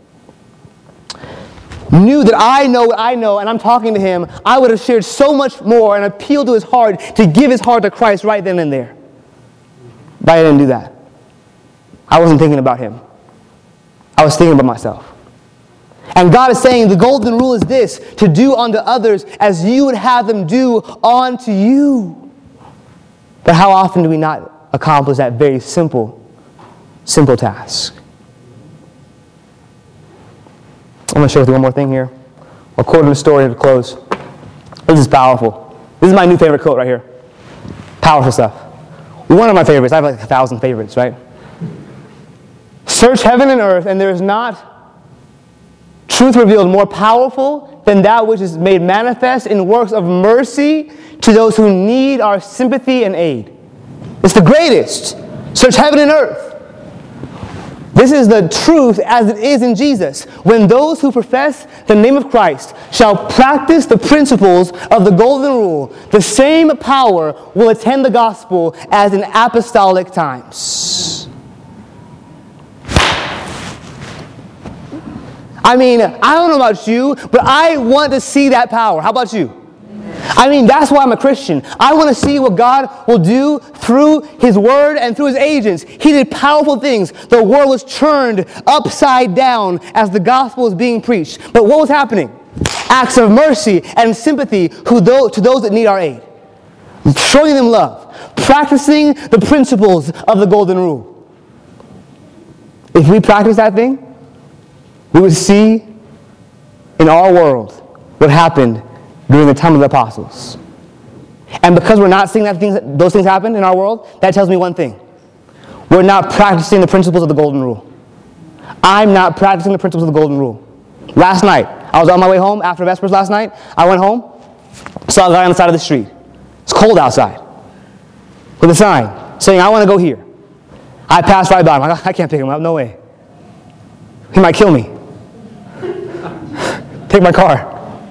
knew that I know what I know and I'm talking to him, I would have shared so much more and appealed to his heart to give his heart to Christ right then and there. But I didn't do that. I wasn't thinking about him. I was thinking about myself. And God is saying the golden rule is this, to do unto others as you would have them do unto you. But how often do we not accomplish that very simple, simple task? I'm going to share with you one more thing here. A quote in the story to close. This is powerful. This is my new favorite quote right here. Powerful stuff. One of my favorites. I have like a thousand favorites, right? Search heaven and earth, and there is not truth revealed more powerful than that which is made manifest in works of mercy to those who need our sympathy and aid. It's the greatest. Search heaven and earth. This is the truth as it is in Jesus. When those who profess the name of Christ shall practice the principles of the golden rule, the same power will attend the gospel as in apostolic times. I mean, I don't know about you, but I want to see that power. How about you? I mean, that's why I'm a Christian. I want to see what God will do through His Word and through His agents. He did powerful things. The world was turned upside down as the gospel was being preached. But what was happening? Acts of mercy and sympathy to those that need our aid. Showing them love. Practicing the principles of the golden rule. If we practice that thing, we would see in our world what happened during the time of the apostles. And because we're not seeing that things, those things happen in our world, that tells me one thing. We're not practicing the principles of the golden rule. I'm not practicing the principles of the golden rule. Last night, I was on my way home after Vespers last night. I went home, saw a guy on the side of the street. It's cold outside. With a sign saying, I want to go here. I passed right by him. I'm like, I can't pick him up. No way. He might kill me. Take my car.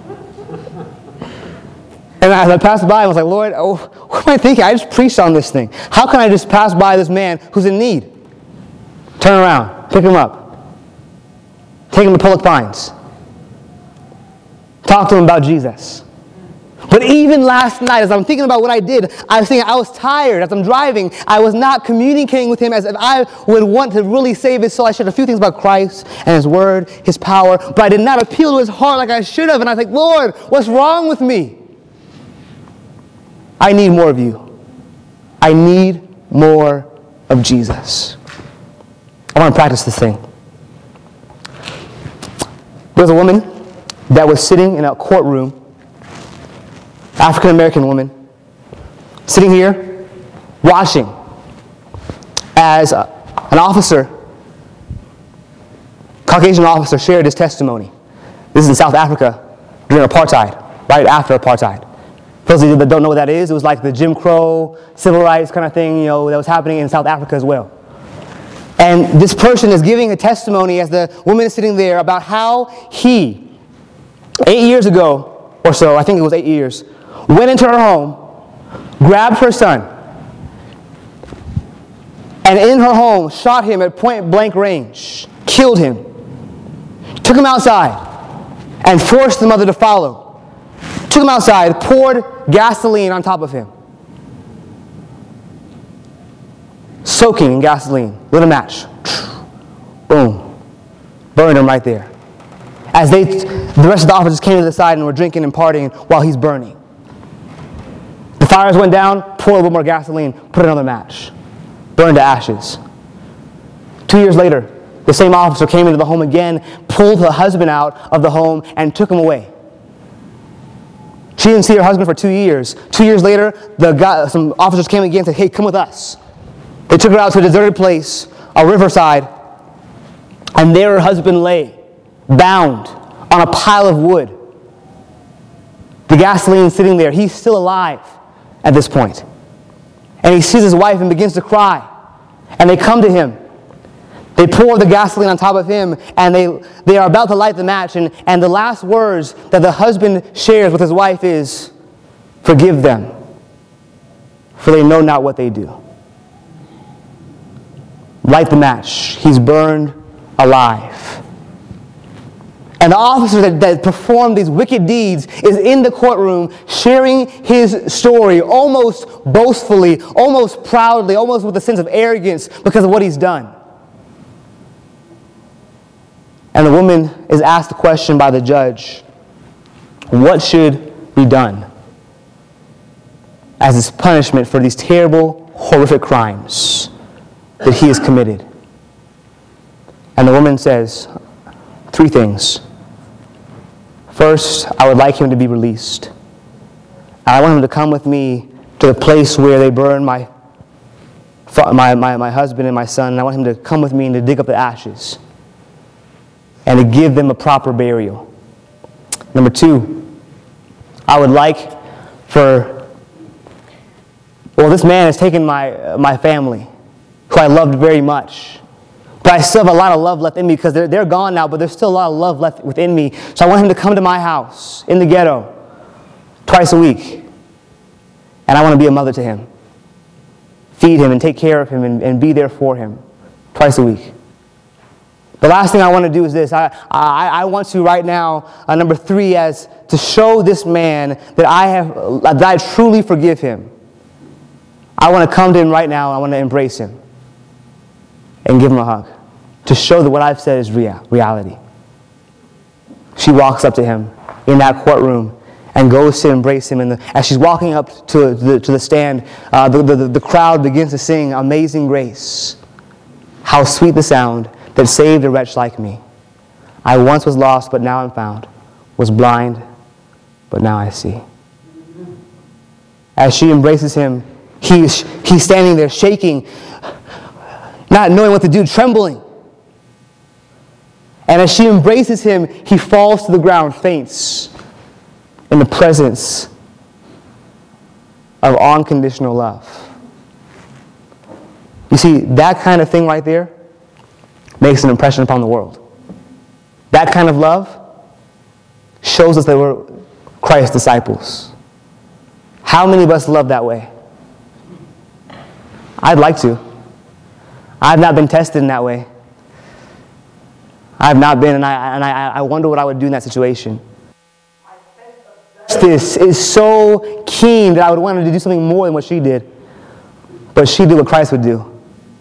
And as I passed by, I was like, Lord, oh, what am I thinking? I just preached on this thing. How can I just pass by this man who's in need? Turn around, pick him up, take him to Public Pines, talk to him about Jesus. But even last night, as I'm thinking about what I did, I was thinking I was tired. As I'm driving, I was not communicating with him as if I would want to really save his soul. I shared a few things about Christ and His Word, His power, but I did not appeal to his heart like I should have. And I was like, Lord, what's wrong with me? I need more of you. I need more of Jesus. I want to practice this thing. There was a woman that was sitting in a courtroom, African-American woman, sitting here, watching as a, an officer, Caucasian officer, shared his testimony. This is in South Africa during apartheid, right after apartheid. For those of you that don't know what that is, it was like the Jim Crow, civil rights kind of thing, you know, that was happening in South Africa as well. And this person is giving a testimony as the woman is sitting there about how he, eight years ago or so, I think it was eight years, went into her home, grabbed her son, and in her home shot him at point blank range, killed him, took him outside, and forced the mother to follow. Took him outside, poured gasoline on top of him. Soaking in gasoline, lit a match. Boom. Burned him right there. As they, the rest of the officers came to the side and were drinking and partying while he's burning. The fires went down, poured a little more gasoline, put another match. Burned to ashes. Two years later, the same officer came into the home again, pulled the husband out of the home, and took him away. She didn't see her husband for two years. Two years later, the guy, some officers came again and said, hey, come with us. They took her out to a deserted place, a riverside, and there her husband lay, bound on a pile of wood. The gasoline sitting there. He's still alive at this point. And he sees his wife and begins to cry. And they come to him. They pour the gasoline on top of him, and they, they are about to light the match, and, and the last words that the husband shares with his wife is, forgive them, for they know not what they do. Light the match. He's burned alive. And the officer that, that performed these wicked deeds is in the courtroom sharing his story almost boastfully, almost proudly, almost with a sense of arrogance because of what he's done. And the woman is asked the question by the judge, what should be done as his punishment for these terrible, horrific crimes that he has committed? And the woman says three things. First, I would like him to be released. And I want him to come with me to the place where they burn my, my, my, my husband and my son. And I want him to come with me and to dig up the ashes and to give them a proper burial. Number two, I would like for, well, this man has taken my, my family, who I loved very much. But I still have a lot of love left in me because they're, they're gone now, but there's still a lot of love left within me. So I want him to come to my house in the ghetto twice a week. And I want to be a mother to him. Feed him and take care of him and, and be there for him twice a week. The last thing I want to do is this. I, I, I want to right now, uh, number three, as to show this man that I have, uh, that I truly forgive him. I want to come to him right now. And I want to embrace him and give him a hug to show that what I've said is real, reality. She walks up to him in that courtroom and goes to embrace him. And the, as she's walking up to the, to the stand, uh, the, the, the crowd begins to sing Amazing Grace. How sweet the sound that saved a wretch like me. I once was lost, but now I'm found. Was blind, but now I see. As she embraces him, he's, he's standing there shaking, not knowing what to do, trembling. And as she embraces him, he falls to the ground, faints in the presence of unconditional love. You see, that kind of thing right there makes an impression upon the world. That kind of love shows us that we're Christ's disciples. How many of us love that way? I'd like to. I've not been tested in that way. I've not been, and I, and I, I wonder what I would do in that situation. This is so keen that I would want her to do something more than what she did. But she did what Christ would do.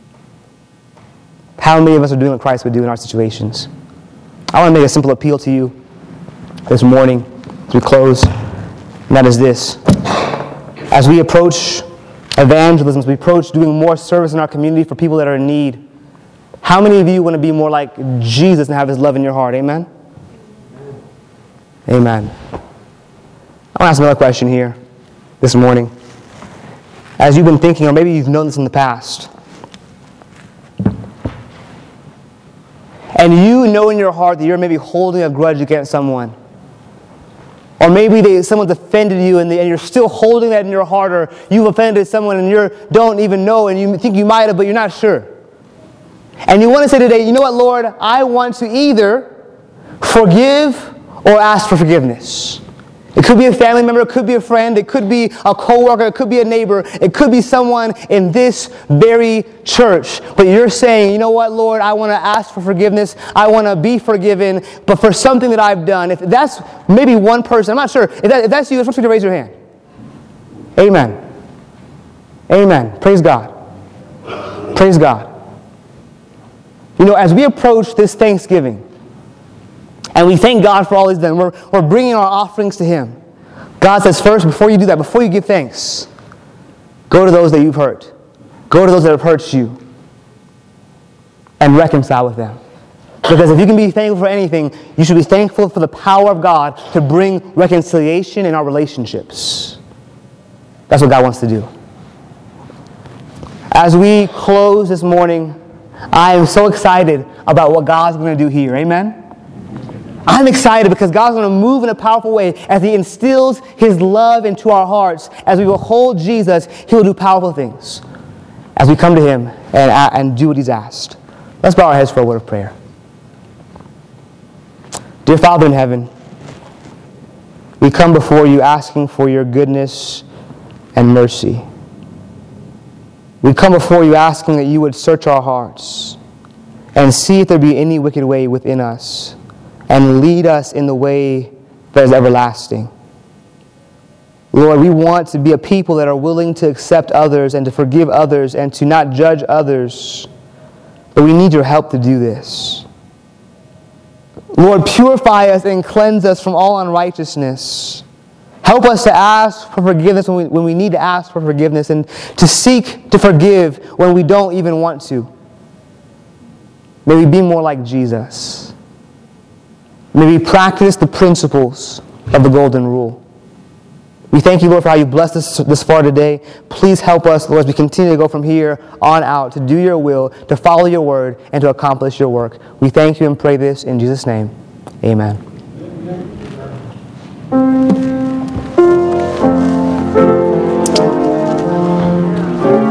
How many of us are doing what Christ would do in our situations? I want to make a simple appeal to you this morning as we close, and that is this. As we approach evangelism, as we approach doing more service in our community for people that are in need, how many of you want to be more like Jesus and have his love in your heart? Amen? Amen. I want to ask another question here this morning. As you've been thinking, or maybe you've known this in the past, and you know in your heart that you're maybe holding a grudge against someone. Or maybe they, someone's offended you and, they, and you're still holding that in your heart, or you've offended someone and you don't even know and you think you might have, but you're not sure. And you want to say today, you know what, Lord, I want to either forgive or ask for forgiveness. It could be a family member, it could be a friend, it could be a coworker, it could be a neighbor, it could be someone in this very church. But you're saying, you know what, Lord, I want to ask for forgiveness, I want to be forgiven, but for something that I've done. If that's maybe one person, I'm not sure. If, that, if that's you, I just want you to raise your hand. Amen. Amen. Praise God. Praise God. You know, as we approach this Thanksgiving, and we thank God for all he's done. We're, we're bringing our offerings to him. God says first, before you do that, before you give thanks, go to those that you've hurt. Go to those that have hurt you. And reconcile with them. Because if you can be thankful for anything, you should be thankful for the power of God to bring reconciliation in our relationships. That's what God wants to do. As we close this morning, I am so excited about what God's going to do here. Amen? I'm excited because God's going to move in a powerful way as he instills his love into our hearts. As we will hold Jesus, he will do powerful things as we come to him and, and do what he's asked. Let's bow our heads for a word of prayer. Dear Father in heaven, we come before you asking for your goodness and mercy. We come before you asking that you would search our hearts and see if there be any wicked way within us, and lead us in the way that is everlasting. Lord, we want to be a people that are willing to accept others and to forgive others and to not judge others. But we need your help to do this. Lord, purify us and cleanse us from all unrighteousness. Help us to ask for forgiveness when we, when we need to ask for forgiveness, and to seek to forgive when we don't even want to. May we be more like Jesus. May we practice the principles of the golden rule. We thank you, Lord, for how you blessed us this far today. Please help us, Lord, as we continue to go from here on out to do your will, to follow your word, and to accomplish your work. We thank you and pray this in Jesus' name. Amen. Amen.